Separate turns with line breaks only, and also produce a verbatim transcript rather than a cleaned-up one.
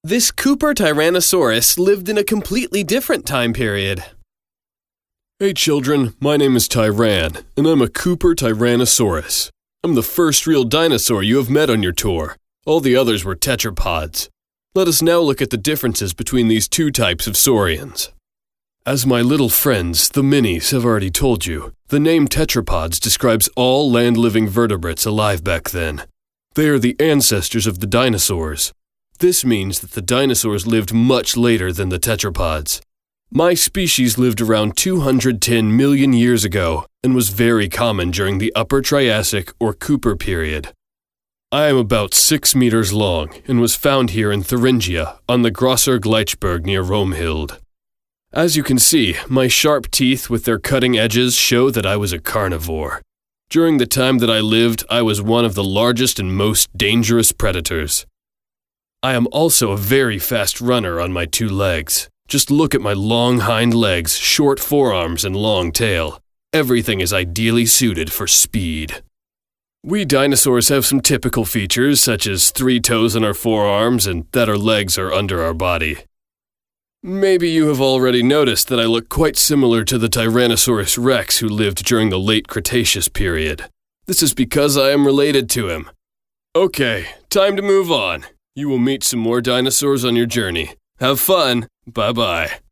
This Cooper Tyrannosaurus lived in a completely different time period.
Hey children, my name is Tyran, and I'm a Cooper Tyrannosaurus. I'm the first real dinosaur you have met on your tour. All the others were tetrapods. Let us now look at the differences between these two types of saurians. As my little friends, the minis, have already told you, the name tetrapods describes all land-living vertebrates alive back then. They are the ancestors of the dinosaurs. This means that the dinosaurs lived much later than the tetrapods. My species lived around two hundred ten million years ago and was very common during the Upper Triassic or Cooper period. I am about six meters long and was found here in Thuringia on the Grosser Gleichberg near Romhild. As you can see, my sharp teeth with their cutting edges show that I was a carnivore. During the time that I lived, I was one of the largest and most dangerous predators. I am also a very fast runner on my two legs. Just look at my long hind legs, short forearms, and long tail. Everything is ideally suited for speed. We dinosaurs have some typical features, such as three toes on our forearms and that our legs are under our body. Maybe you have already noticed that I look quite similar to the Tyrannosaurus rex who lived during the late Cretaceous period. This is because I am related to him. Okay, time to move on. You will meet some more dinosaurs on your journey. Have fun. Bye-bye.